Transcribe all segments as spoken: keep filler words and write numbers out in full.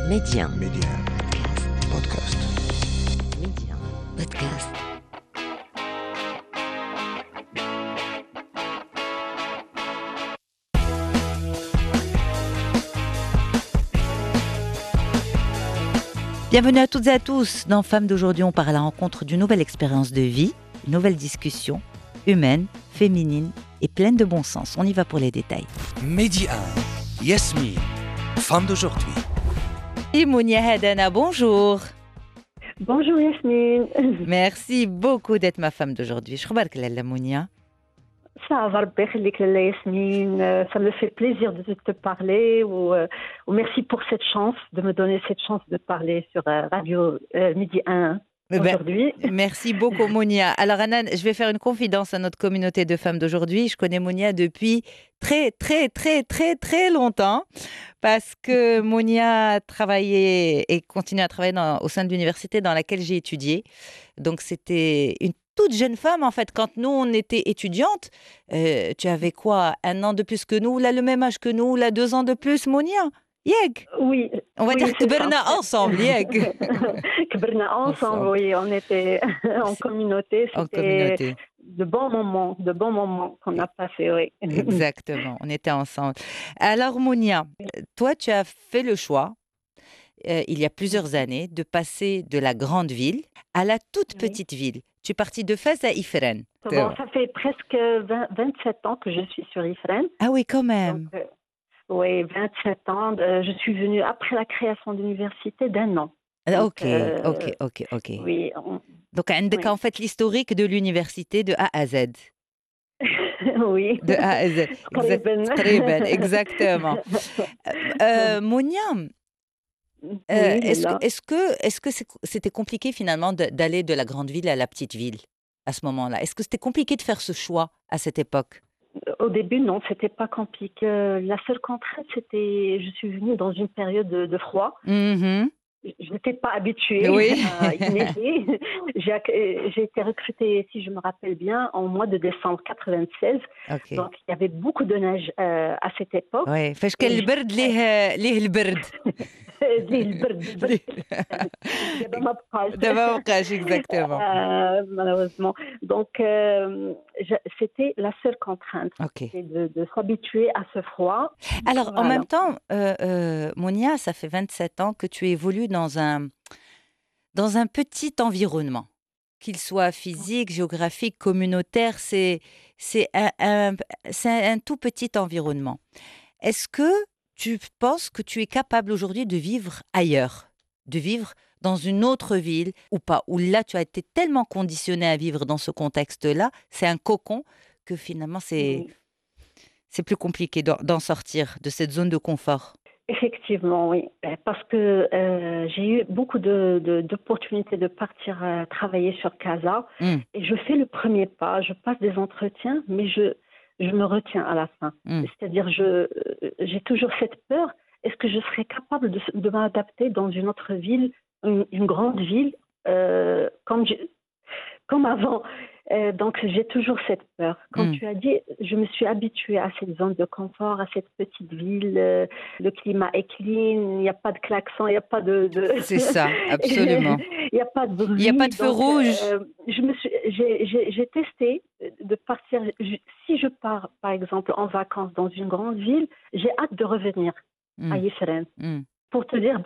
Média. Média. Podcast. Média. Podcast. Bienvenue à toutes et à tous. Dans Femmes d'aujourd'hui, on part à la rencontre d'une nouvelle expérience de vie, une nouvelle discussion humaine, féminine et pleine de bon sens. On y va pour les détails. Média. Yasmine, femme d'aujourd'hui. Et Mounia Hadana, bonjour. Bonjour Yasmine. Merci beaucoup d'être ma femme d'aujourd'hui. Je remarque la Mounia. Ça va, Yasmine. Ça me fait plaisir de te parler. Ou, ou merci pour cette chance, de me donner cette chance de parler sur Radio euh, Midi un aujourd'hui. Ben, merci beaucoup Mounia. Alors Anan, je vais faire une confidence à notre communauté de femmes d'aujourd'hui. Je connais Mounia depuis très très très très très longtemps parce que Mounia a travaillé et continue à travailler dans, au sein de l'université dans laquelle j'ai étudié. Donc c'était une toute jeune femme en fait. Quand nous on était étudiantes, euh, tu avais quoi, un an de plus que nous, là le même âge que nous, là deux ans de plus, Mounia. Yeg. Oui. On va oui, dire que Berna ensemble, Yeg. Berna ensemble, ensemble, oui, on était en communauté. C'était en communauté. De bons moments, de bons moments qu'on a passés, oui. Exactement, on était ensemble. Alors Mounia, toi tu as fait le choix, euh, il y a plusieurs années, de passer de la grande ville à la toute oui. petite ville. Tu es partie de Fès à Ifrane. Bon, ça fait presque vingt, vingt-sept ans que je suis sur Ifrane. Ah oui, quand même. Donc, euh, oui, vingt-sept ans. Euh, je suis venue après la création de l'université d'un an. Donc, ok, euh, ok, ok, ok. Oui. On... Donc, on oui. a en fait l'historique de l'université de A à Z. Oui. De A à Z. Exact, exactement. euh, Mounia, euh, oui, est-ce, que, est-ce que, est-ce que c'était compliqué finalement de, d'aller de la grande ville à la petite ville à ce moment-là? Est-ce que c'était compliqué de faire ce choix à cette époque? Au début, non, c'était pas compliqué. Euh, la seule contrainte, c'était, je suis venue dans une période de, de froid. Mm-hmm. Je n'étais pas habituée. Oui. à y neiger. J'ai, j'ai été recrutée, si je me rappelle bien, en mois de décembre quatre-vingt-seize. Okay. Donc, il y avait beaucoup de neige euh, à cette époque. Oui, فاش كان البرد ليه ليه البرد. ليه البرد البرد. دابا ما بقاش. دابا ما بقاش exactement. Euh, malheureusement. Donc, euh, je, c'était la seule contrainte. Okay. C'est de, de s'habituer à ce froid. Alors, voilà. En même temps, euh, euh, Mounia, ça fait vingt-sept ans que tu évolues dans un, dans un petit environnement. Qu'il soit physique, géographique, communautaire, c'est, c'est, un, un, c'est un tout petit environnement. Est-ce que tu penses que tu es capable aujourd'hui de vivre ailleurs, de vivre dans une autre ville ou pas, où là tu as été tellement conditionné à vivre dans ce contexte-là, c'est un cocon que finalement c'est, oui. c'est plus compliqué d'en, d'en sortir de cette zone de confort? Effectivement, oui. Parce que euh, j'ai eu beaucoup de, de, d'opportunités de partir euh, travailler sur Casa. Mm. Et je fais le premier pas, je passe des entretiens, mais je, je me retiens à la fin. Mm. C'est-à-dire, je, j'ai toujours cette peur. Est-ce que je serais capable de, de m'adapter dans une autre ville, une, une grande ville, euh, comme, je, comme avant? Euh, donc, j'ai toujours cette peur. Comme mm. tu as dit, je me suis habituée à cette zone de confort, à cette petite ville. Euh, le climat est clean, il n'y a pas de klaxon, il n'y a pas de... de... C'est ça, absolument. Il n'y a pas de bruit. Il n'y a pas de feu donc, rouge. Euh, je me suis, j'ai, j'ai, j'ai testé de partir... Je, si je pars, par exemple, en vacances dans une grande ville, j'ai hâte de revenir mm. à Ifrane. Mm. Pour te dire,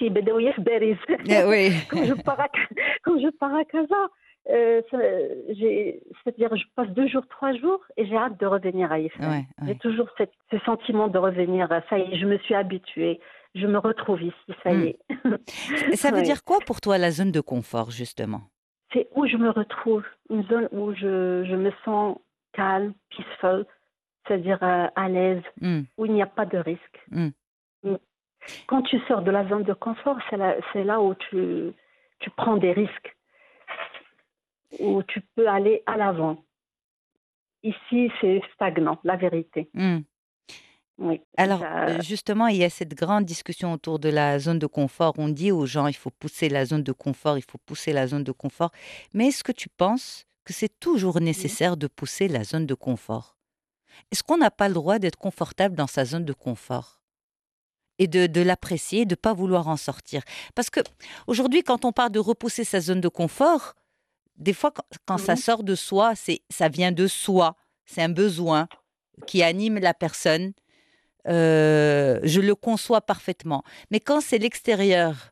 yeah, oui. quand, je pars à, quand je pars à Casa... Euh, ça, j'ai, c'est-à-dire je passe deux jours, trois jours et j'ai hâte de revenir à Ifrane. Ouais, ouais. J'ai toujours cette, ce sentiment de revenir. Ça y est, je me suis habituée. Je me retrouve ici, ça y est. Mmh. Ça veut ouais. dire quoi pour toi la zone de confort, justement? C'est où je me retrouve, une zone où je, je me sens calme, peaceful, c'est-à-dire euh, à l'aise, mmh. où il n'y a pas de risque. Mmh. Quand tu sors de la zone de confort, c'est là, c'est là où tu, tu prends des risques, où tu peux aller à l'avant. Ici, c'est stagnant, la vérité. Mmh. Oui. Alors, ça... justement, il y a cette grande discussion autour de la zone de confort. On dit aux gens, il faut pousser la zone de confort, il faut pousser la zone de confort. Mais est-ce que tu penses que c'est toujours nécessaire de pousser la zone de confort? Est-ce qu'on n'a pas le droit d'être confortable dans sa zone de confort? et de, de l'apprécier, de ne pas vouloir en sortir. Parce que aujourd'hui, quand on parle de repousser sa zone de confort, des fois, quand, quand ça Mhm. sort de soi, c'est, ça vient de soi. C'est un besoin qui anime la personne. Euh, je le conçois parfaitement. Mais quand c'est l'extérieur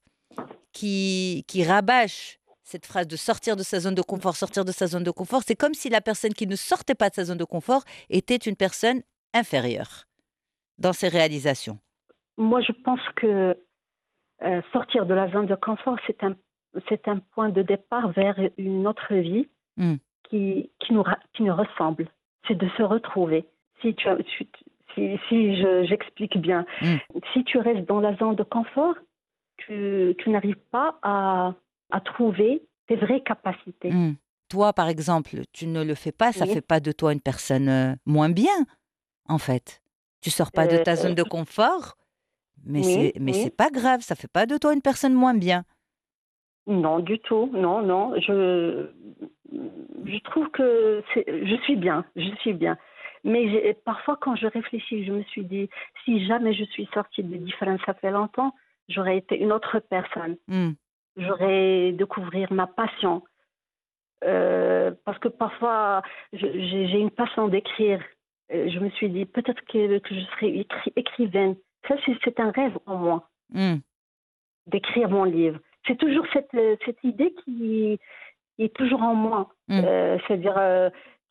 qui, qui rabâche cette phrase de sortir de sa zone de confort, sortir de sa zone de confort, c'est comme si la personne qui ne sortait pas de sa zone de confort était une personne inférieure dans ses réalisations. Moi, je pense que euh, sortir de la zone de confort, c'est un, c'est un point de départ vers une autre vie Mm. qui, qui, nous, ra- qui nous ressemble. C'est de se retrouver. Si, tu as, si, si, si je, j'explique bien, Mm. si tu restes dans la zone de confort, tu, tu n'arrives pas à, à trouver tes vraies capacités. Mm. Toi, par exemple, tu ne le fais pas, ça ne Oui. fait pas de toi une personne euh, moins bien, en fait. Tu sors pas de ta Euh, zone de confort, mais oui, c'est mais c'est oui. pas grave, ça fait pas de toi une personne moins bien. Non, du tout. Non, non. Je, je trouve que c'est, je suis bien. Je suis bien. Mais j'ai- parfois, quand je réfléchis, je me suis dit, si jamais je suis sortie de différence, ça fait longtemps, j'aurais été une autre personne. Mm. J'aurais découvert ma passion. Euh, parce que parfois, je- j'ai j'ai une passion d'écrire. Euh, Je me suis dit, peut-être que, que je serais écri- écrivaine. Ça, c'est c'est un rêve en moi, Mm. d'écrire mon livre. C'est toujours cette, euh, cette idée qui, qui est toujours en moi. Mm. Euh, C'est-à-dire, euh,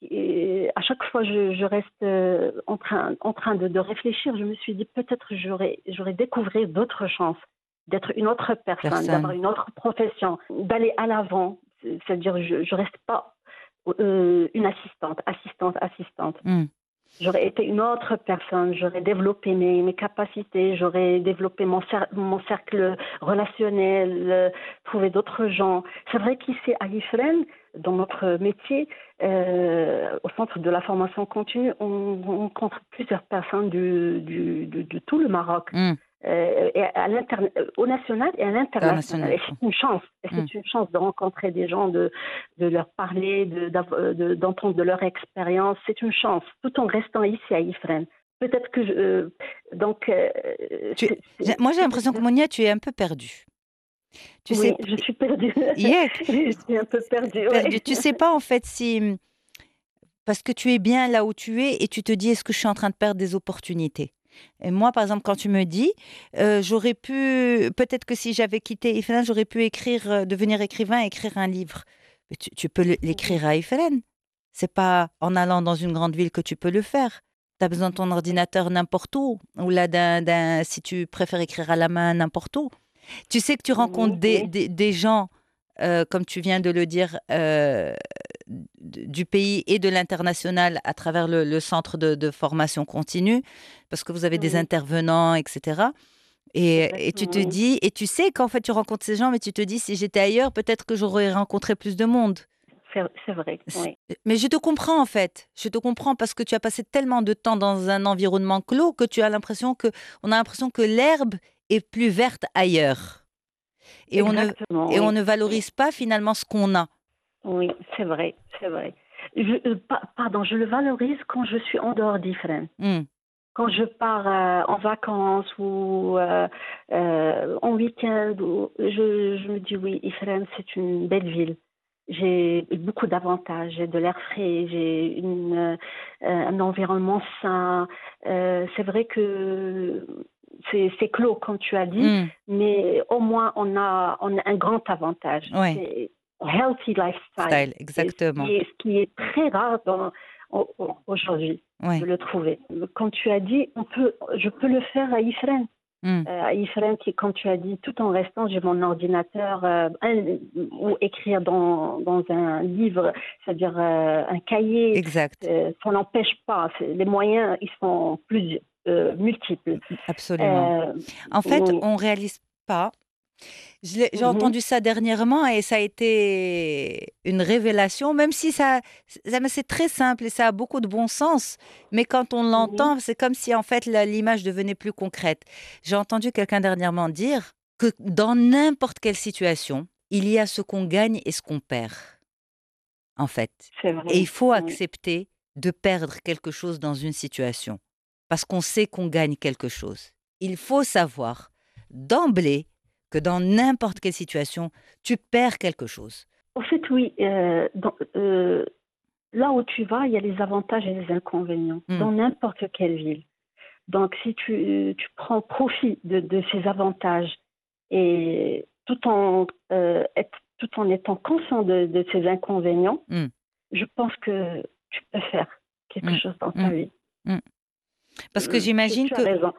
et à chaque fois, je, je reste euh, en train, en train de, de réfléchir. Je me suis dit, peut-être j'aurais j'aurais découvert d'autres chances, d'être une autre personne, d'avoir Personne. une autre profession, d'aller à l'avant. C'est-à-dire, je ne reste pas euh, une assistante, assistante, assistante. Mm. J'aurais été une autre personne, j'aurais développé mes, mes capacités, j'aurais développé mon, cer- mon cercle relationnel, euh, trouvé d'autres gens. C'est vrai qu'ici à l'IFREN, dans notre métier, euh, au centre de la formation continue, on, on rencontre plusieurs personnes du, du, de, de tout le Maroc. Mm. Euh, et à l'interna- au national et à l'international. International. Et c'est une chance. Et Mm. c'est une chance de rencontrer des gens, de, de leur parler, de, d'av- de- d'entendre de leur expérience. C'est une chance, tout en restant ici à Ifrane. Peut-être que je, euh, donc euh, Tu- c'est- j'ai- c'est- Moi, j'ai l'impression que Monia, tu es un peu perdue. Tu sais, oui, je suis perdue. yeah, Je suis un peu perdue. perdue. Oui. Tu sais pas en fait si parce que tu es bien là où tu es et tu te dis est-ce que je suis en train de perdre des opportunités. Et moi, par exemple, quand tu me dis, euh, j'aurais pu, peut-être que si j'avais quitté Ifelen, j'aurais pu écrire, euh, devenir écrivain et écrire un livre. Mais tu, tu peux le- l'écrire à Ifelen. C'est pas en allant dans une grande ville que tu peux le faire. Tu as besoin de ton ordinateur n'importe où, ou là, d'un, d'un- si tu préfères écrire à la main n'importe où. Tu sais que tu rencontres Oui, des, oui. des, des gens, euh, comme tu viens de le dire, euh, d- du pays et de l'international à travers le, le centre de, de formation continue, parce que vous avez des Oui, intervenants, et cetera. Et, et tu exactement. te Oui. dis, et tu sais qu'en fait tu rencontres ces gens, mais tu te dis, si j'étais ailleurs, peut-être que j'aurais rencontré plus de monde. C'est, c'est vrai. C- Oui. Mais je te comprends en fait. Je te comprends parce que tu as passé tellement de temps dans un environnement clos que tu as l'impression que, on a l'impression que l'herbe est plus verte ailleurs. Et on ne, Exactement. et on Oui. ne Oui. valorise pas finalement ce qu'on a. Oui, c'est vrai. C'est vrai. Je, euh, pa- pardon, je le valorise quand je suis en dehors d'Ifrane. Hmm. Quand je pars euh, en vacances ou euh, euh, en week-end, ou- je, je me dis oui, Ifrane, c'est une belle ville. J'ai beaucoup d'avantages. J'ai de l'air frais, j'ai une, euh, un environnement sain. Euh, c'est vrai que c'est, c'est clos, comme tu as dit, Hmm. mais au moins on a, on a un grand avantage. Ouais. C'est healthy lifestyle. Style, Et ce exactement. qui est, ce qui est très rare dans, au- au- aujourd'hui Ouais. de le trouver. Comme tu as dit, on peut, je peux le faire à Ifrane. Hmm. Euh, à Ifrane, qui, comme tu as dit, tout en restant, j'ai mon ordinateur, euh, un- ou écrire dans, dans un livre, c'est-à-dire euh, un cahier, Exact. euh, ça n'empêche pas. C'est- les moyens, ils sont plus euh, multiples. Absolument. Euh, En fait, oui. on réalise pas. Je l'ai- J'ai Mhm. entendu ça dernièrement et ça a été une révélation, même si ça, ça mais c'est très simple et ça a beaucoup de bon sens. Mais quand on Mhm. l'entend, c'est comme si en fait la- l'image devenait plus concrète. J'ai entendu quelqu'un dernièrement dire que dans n'importe quelle situation, il y a ce qu'on gagne et ce qu'on perd, en fait. C'est Et il vrai. faut Oui. accepter de perdre quelque chose dans une situation parce qu'on sait qu'on gagne quelque chose. il faut savoir d'emblée que dans n'importe quelle situation, tu perds quelque chose. En fait, oui. Euh, dans, euh, là où tu vas, il y a les avantages et les inconvénients, Mm. dans n'importe quelle ville. Donc, si tu, tu prends profit de, de ces avantages et tout en, euh, être, tout en étant conscient de, de ces inconvénients, Mm. je pense que tu peux faire quelque Mm. chose dans ta Mm. vie. Mm. Parce que Mm, tu, j'imagine tu as que raison.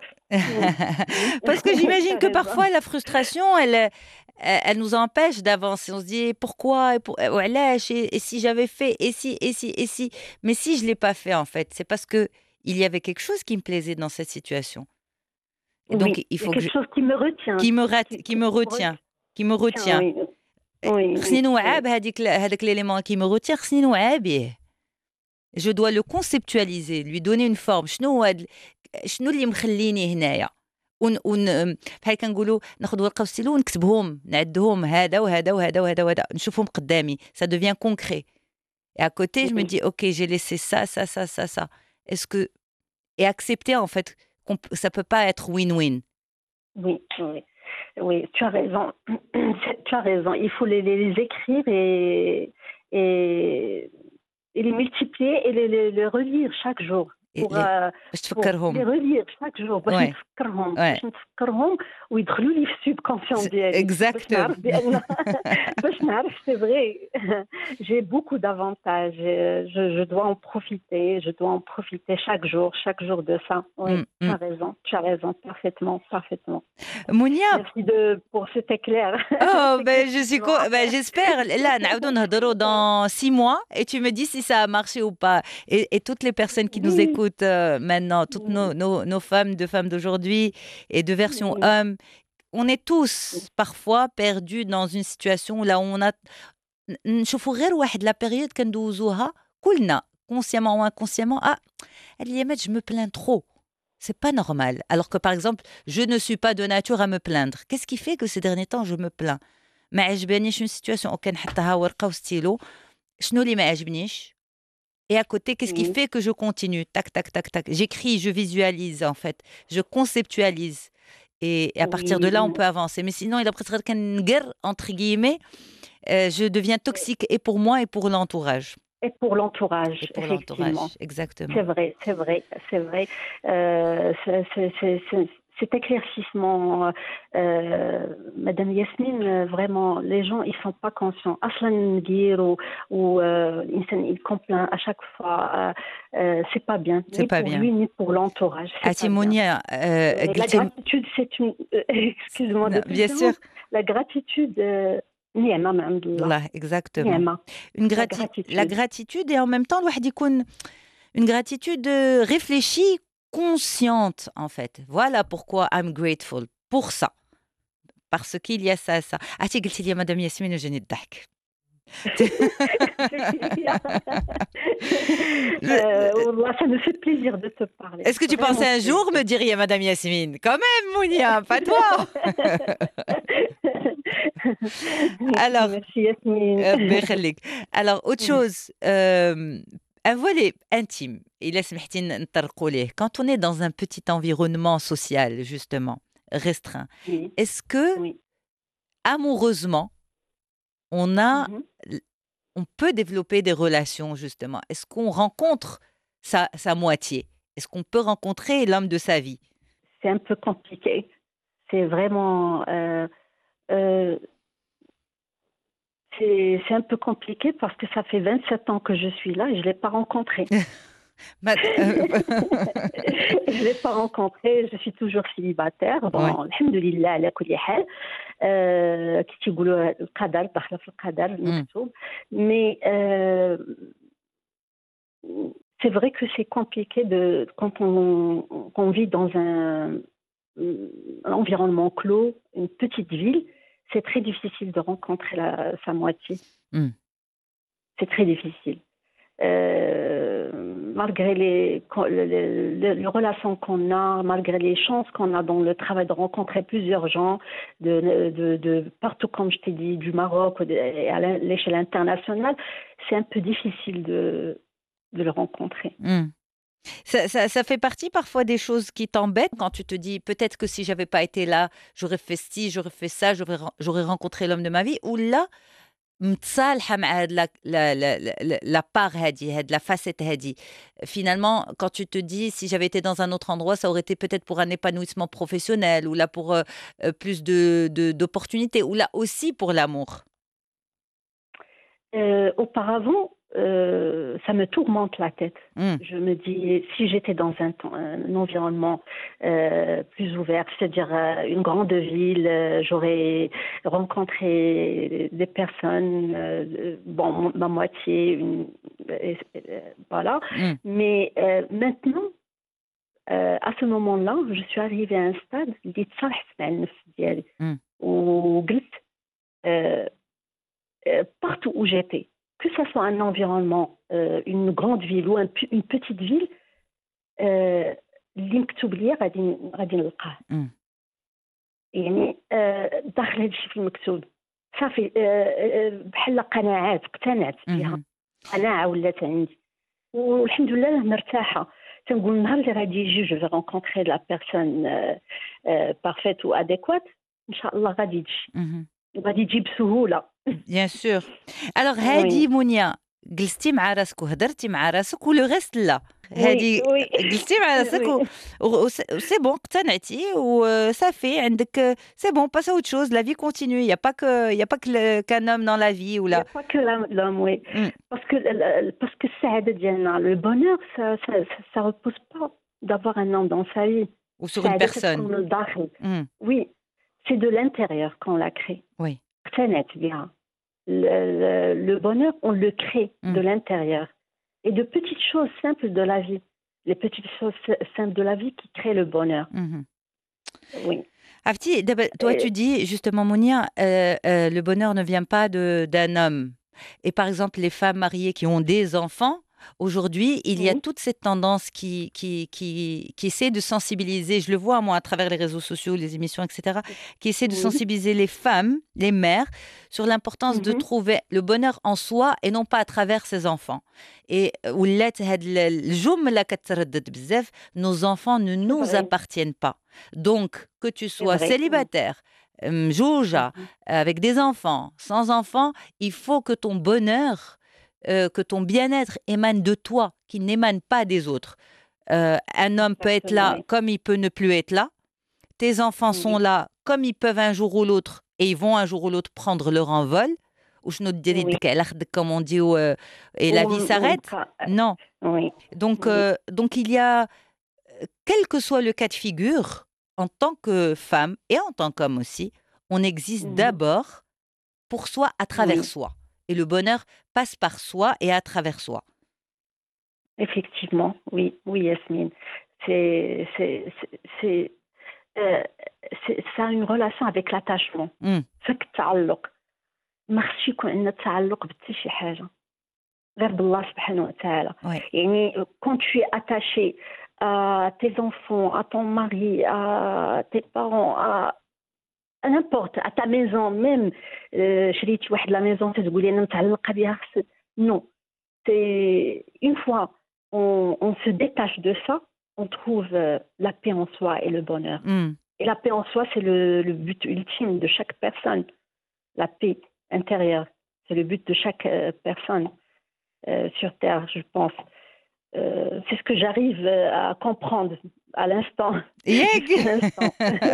Oui. parce que Tu j'imagine as que raison. parfois la frustration, elle, elle, elle nous empêche d'avancer. On se dit pourquoi et, pour, et, et si j'avais fait, et si, et si, et si. Mais si je ne l'ai pas fait, en fait, c'est parce que il y avait quelque chose qui me plaisait dans cette situation. Et donc, Oui, il il y a faut que je, quelque chose qui me retient. qui me, rate, Qui, qui qui me me retient, qui me retient, retient. oui. Oui, خصني oui, نوعاب oui. هذيك هذاك l'élément qui me retient خصني نوعى به. Je dois le conceptualiser, lui donner une forme. شنو هو هاد- شنو اللي مخليني هنايا؟ ون ون بحال كنقولوا ناخذ ورقه وستيلو ونكتبهم نعدهم هذا وهذا وهذا وهذا وهذا نشوفهم قدامي. Ça devient concret. Et à côté, je me Oui, dis ok, j'ai laissé ça, ça, ça, ça, ça. Est-ce que et accepter en fait qu'on peut- ça peut pas être win-win. oui, oui. Oui, tu as raison. Tu as raison. Il faut les, les, les écrire et, et, et les multiplier et les, les, les relire chaque jour. Et Pour, les euh, باش pour les تفكرهم. relire chaque jour باش Ouais, نتفكرهم ouais. باش نتفكرهم ويدخلوا لي في السبكونسيون C'est- ديالي باش Exactement. نعرف بان باش نعرف c'est vrai. J'ai beaucoup d'avantages. Je, je dois en profiter. Je dois en profiter chaque jour, chaque jour de ça. Oui, Mm, tu mm. as raison. Tu as raison parfaitement, parfaitement. Mounia, Merci de pour cet éclair. oh, Cet ben, je suis co- éclaircissement. ben, j'espère. Là, نعاودو نهضروا dans six mois et tu me dis si ça a marché ou pas. Et, et toutes les personnes qui nous Oui, écoutent euh, maintenant, toutes nos, oui, nos, nos femmes de femmes d'aujourd'hui et de version oui, hommes, on est tous parfois perdus dans une situation où là où on a نشوفوا غير واحد la période كندوزوها كلنا consciemment ou inconsciemment. Ah, اليامات je me plains trop. C'est pas normal. Alors que par exemple, je ne suis pas de nature à me plaindre. Qu'est-ce qui fait que ces derniers temps je me plains? ما عجبانيش une situation اوكي نحطها ورقه وستيلو شنو اللي ما عجبنيش et à côté qu'est-ce qui oui, fait que je continue tac tac tac tac j'écris je visualise en fait je conceptualise et, et à partir de oui, là on peut avancer mais sinon il a presque qu'un guerre entre guillemets euh, je deviens toxique et pour moi et pour l'entourage et pour l'entourage, et pour effectivement. l'entourage exactement C'est vrai, c'est vrai, c'est vrai. Euh, c'est- c'est- c'est- c'est- cet éclaircissement, euh, Madame Yasmine, euh, vraiment, les gens, ils sont pas conscients. Aslan Ngir ou, ou euh, l'insan, il complaint à chaque fois. Euh, euh, c'est pas bien, c'est ni pas pour bien lui, ni pour l'entourage. C'est pas bien. Atimonia euh, Mais la قلتي- gratitude, c'est une. euh, excuse-moi de Non, bien sûr t'interrompre. La gratitude, euh, ni'ma, ma'amdoulah. Là, exactement Ni'ma. une La grati- gratitude. la gratitude et en même temps الواحد يكون une gratitude euh, réfléchie, consciente en fait. Voilà pourquoi I'm grateful pour ça. Parce qu'il y a ça, ça. Ah, tu قلتي لي يا مدام ياسمين وجاني الضحك. Euh, wallah, ça me fait plaisir de te parler. Est-ce que tu Vraiment pensais un plaisir. jour me dire يا مدام Yasmine? Quand même, Mounia, pas toi. Alors, Merci Yasmine. euh, الله يخليك. Alors, autre chose, euh, un volet intime. إلا سمحتي نطرقوا ليه. Quand on est dans un petit environnement social, justement, restreint, Oui, est-ce que, oui. amoureusement, on a, Mhm. on peut développer des relations, justement? Est-ce qu'on rencontre sa, sa moitié? Est-ce qu'on peut rencontrer l'homme de sa vie? C'est un peu compliqué. C'est vraiment. Euh, euh, c'est c'est un peu compliqué parce que ça fait vingt-sept ans que je suis là et je ne l'ai pas rencontré. Ma- Je ne l'ai pas rencontré, je suis toujours célibataire. Bon, Ouais. alhamdoulilah, ala kulli hal. Euh, كي تيقولوا القدر داخله في القدر المكتوب. Mais euh, c'est vrai que c'est compliqué de quand on, qu'on vit dans un, un environnement clos, une petite ville, c'est très difficile de rencontrer la, sa moitié. Mm. C'est très difficile. Euh, malgré les, les, les, les relations qu'on a, malgré les chances qu'on a dans le travail de rencontrer plusieurs gens de, de, de partout, comme je t'ai dit, du Maroc et à l'échelle internationale, c'est un peu difficile de, de le rencontrer. Mm. Ça, ça, ça fait partie parfois des choses qui t'embêtent quand tu te dis peut-être que si j'avais pas été là, j'aurais fait ci, j'aurais fait ça, j'aurais, ren- j'aurais rencontré l'homme de ma vie. Ou là, متصالحة مع هاد la, la, la, la, la la part هادي, هاد la facette هادي. Finalement, quand tu te dis si j'avais été dans un autre endroit, ça aurait été peut-être pour un épanouissement professionnel ou là pour euh, euh, plus de, de, d'opportunités ou là aussi pour l'amour. Euh, auparavant, euh, ça me tourmente la tête. Hmm. Je me dis, si j'étais dans un, temps- un environnement euh, plus ouvert, c'est-à-dire euh, une grande ville, euh, j'aurais rencontré des personnes, euh, bon, ma moitié, une, euh, euh, voilà. Hmm. Mais euh, maintenant, euh, à ce moment-là, je suis arrivée à un stade اللي تصالحت مع النفس ديالي Hmm. وقلت euh, euh, partout où j'étais, que ce soit un environnement, euh, une grande ville ou un p- une petite ville, euh, اللي مكتوب ليا غادي غادي نلقاه. Hmm. يعني آه، داخل هذا الشيء في المكتوب صافي، آه، آه، بحال قناعات اقتنعت بها، Mhm. قناعة ولات عندي والحمد لله مرتاحة. تنقول النهار اللي غادي يجي جو في رونكونتري لا بيرسون بارفيت و اديكوات ان شاء الله غادي تجي Mhm. وغادي تجي بسهولة. Bien sûr. Alors, Oui, هادي منيا جلستي مع راسك وهدرتي مع راسك ولو غيست لا oui, هادي oui. جلستي مع راسك و... Oui. و... سي بون اقتنعتي وصافي عندك سي بون باس اوت شوز لا في كونتينيو يا با كو يا با كان homme dans la vie Il n'y ولا a pas que l'homme, l'homme, oui. Mm. Parce que, le- le- parce que السعادة ديالنا, le bonheur, ça ça, ça, ça repose pas d'avoir un homme dans sa vie. ou sur une السعادة personne. تتكون من الداخل. Mm. Oui, c'est de l'intérieur qu'on la crée. Oui. اقتنعت بها. Le, le, le bonheur, on le crée Mm. de l'intérieur. Et de petites choses simples de la vie. Les petites choses simples de la vie qui créent le bonheur. Mhm. Oui. Afti, d'abord, toi Et- tu dis justement Mounia, euh, euh, le bonheur ne vient pas de d'un homme. Et par exemple les femmes mariées qui ont des enfants, aujourd'hui il y a Oui. toute cette tendance qui qui qui qui essaie de sensibiliser. Je le vois moi à travers les réseaux sociaux, les émissions, et cetera, qui essaie de Oui. sensibiliser les femmes, les mères, sur l'importance de Mhm. trouver le bonheur en soi et non pas à travers ses enfants. Et ولات هاد ال- الجملة كتردد بزاف, nos enfants ne nous vrai. appartiennent pas. Donc, que tu sois vrai. célibataire, euh, Jouja, Mhm. avec des enfants, sans enfants, il faut que ton bonheur, euh, que ton bien-être émane de toi, qui n'émane pas des autres. Euh, un homme peut être là Exactement, oui. comme il peut ne plus être là. Tes enfants sont Oui. là comme ils peuvent un jour ou l'autre, et ils vont un jour ou l'autre prendre leur envol. Ou je ne te dirais Oui. qu'elle a- comme on dit, ou, euh, et la Ou- vie ou s'arrête. pas- Non. Oui. Donc, Oui. euh, donc il y a, euh, quel que soit le cas de figure, en tant que femme et en tant qu'homme aussi, on existe Mhm. d'abord pour soi, à travers Oui. soi. Et le bonheur passe par soi et à travers soi. Effectivement, oui, oui, Yasmine. C'est, c'est, c'est, c'est, euh, c'est- ça a une relation avec l'attachement. Mm. فك التعلق ما خصش يكون عندنا تعلق بحتى شي حاجة غير بالله سبحانه وتعالى. Ouais. يعني quand tu es attaché à tes enfants, à ton mari, à tes parents, à à n'importe, à ta maison même, euh, شريتي واحد la maison تقولي أنا متعلقة بها خص non. C'est une fois on, on se détache de ça, on trouve euh, la paix en soi et le bonheur. Mm. Et la paix en soi, c'est le, le but ultime de chaque personne. La paix intérieure, c'est le but de chaque euh, personne euh, sur Terre, je pense. Euh, c'est ce que j'arrive euh, à comprendre à l'instant. Yeg. Jusqu'à l'instant.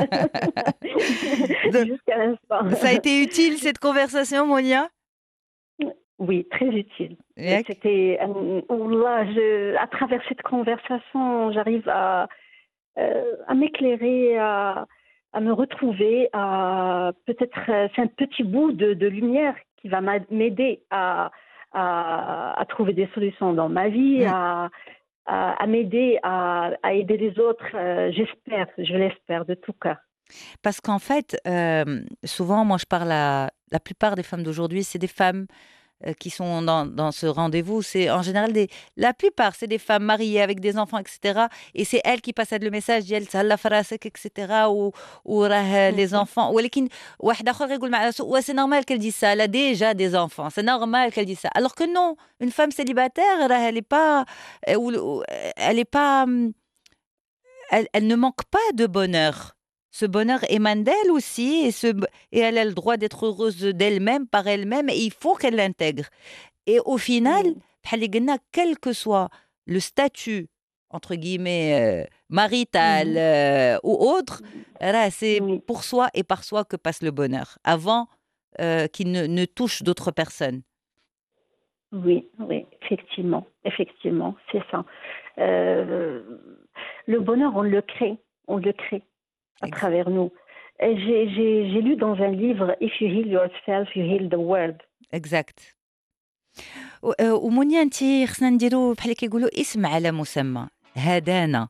De- Jusqu'à l'instant. Ça a été utile cette conversation, Monia? Oui, très utile. Yeg. C'était, euh, Wallah, je- à travers cette conversation, j'arrive à, euh, à m'éclairer, à, à me retrouver, à peut-être euh, c'est un petit bout de, de lumière qui va m'a- m'aider à, à, à trouver des solutions dans ma vie, Mm. à, à, à m'aider à, à aider les autres. euh, j'espère, je l'espère de tout cœur. Parce qu'en fait, euh, souvent, moi, je parle à la plupart des femmes d'aujourd'hui, c'est des femmes euh, qui sont dans, dans ce rendez-vous, c'est en général des... La plupart, c'est des femmes mariées avec des enfants, et cetera. Et c'est elles qui passent le message, ديال تهلا في راسك, et cetera. Ou, ou راه les enfants. ولكن واحد آخر يقول مع راسه, ouais, c'est normal qu'elle dise ça, elle a déjà des enfants, c'est normal qu'elle dise ça. Alors que non, une femme célibataire, راه elle est pas... euh, ou- ou- Elle est pas... hum, Elle, elle ne manque pas de bonheur. Ce bonheur émane d'elle aussi et, ce, et elle a le droit d'être heureuse d'elle-même, par elle-même, et il faut qu'elle l'intègre. Et au final, Oui. بحال اللي قلنا, quel que soit le statut, entre guillemets, euh, marital Mhm. euh, ou autre, راه c'est Oui. pour soi et par soi que passe le bonheur, avant euh, qu'il ne, ne touche d'autres personnes. Oui, oui, effectivement, effectivement, c'est ça. Euh, le bonheur, on le crée, on le crée à Ex- travers nous. Et J'ai j'ai- j'ai lu dans un livre, If you heal yourself, you heal the world. Exact. و- آه، ومنيا انت خصنا نديرو بحال كيقولوا اسم على مسمى, هدانا.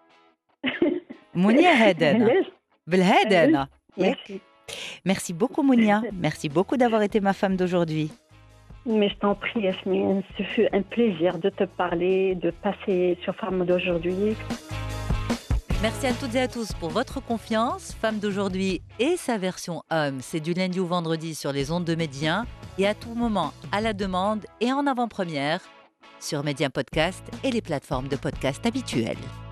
منيا هدانا. علاش؟ بالهدانا. ياك. Merci. Merci beaucoup Mounia. Merci beaucoup d'avoir été ma femme d'aujourd'hui. Mais je t'en prie, Yasmine, ce fut un plaisir de te parler, de passer sur Femme d'aujourd'hui. Merci à toutes et à tous pour votre confiance. Femme d'aujourd'hui et sa version homme, c'est du lundi au vendredi sur les ondes de Média et à tout moment à la demande et en avant-première sur Média Podcast et les plateformes de podcast habituelles.